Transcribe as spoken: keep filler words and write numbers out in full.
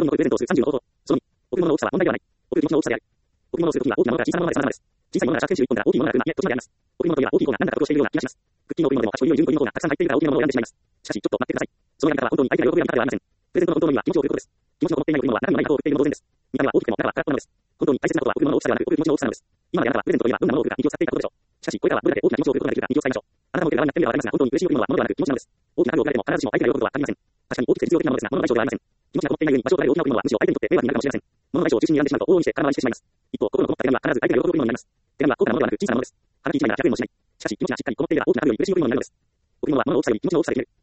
心のプレゼントをするさんじゅうの方法。そのに、贈るものの大きさは問題ではない。贈る気持ちの大きさである。贈り物をするときは大きなものから小さなものまで様々です。小さいものなら借金じゅういっぽんから大きいものなら車、家、土地まであります。贈り物といえば大きい方が何だか得をしているような気がします。クッキーの贈り物でも菓子折りより純子の方がたくさん入っているから大きなものを選んでしまいます。しかし、ちょっと待ってください。そのやり方は本当に相手が喜ぶやり方ではありません。プレゼントの本当の意味は気持ちを贈ることです。気持ちのこもっていない贈り物は中身のない箱を送っているのと同然です。見た目は大きくても中は空っぽなのです。本当に大切なことは贈る物の大きさではなく贈る気持ちの大きさなのです。今まであなたはプレゼントといえばどんなものを贈るか人を使っていたことでしょう。しかし、これからはどれだけ大きな気持ちを贈ることができるか人を使いましょう。あなたも手側になってみればわかりますが、本当に嬉しい贈り物は物ではなく気持ちなのです。大きな家具を買われても必ずしも相手が喜ぶとは限りません。確かに大きくて実用的なものですが、物の大小ではありません。気持ちがこもっていない上に場所を取られる大きな贈り物はむしろ相手にとって迷惑になるかもしれません。物の大小を中心に選んでしまうと往々にして空回りしてしまいます。一方、心のこもった手紙は必ず相手が喜ぶ贈り物になります。手紙は高価なものではなく小さなものです。はがきいちまいならひゃくえんもしない。しかし、気持ちがしっかりこもっていれば大きな家具より嬉しい贈り物になるのです。贈り物は物の大きさより気持ちの大きさで決める。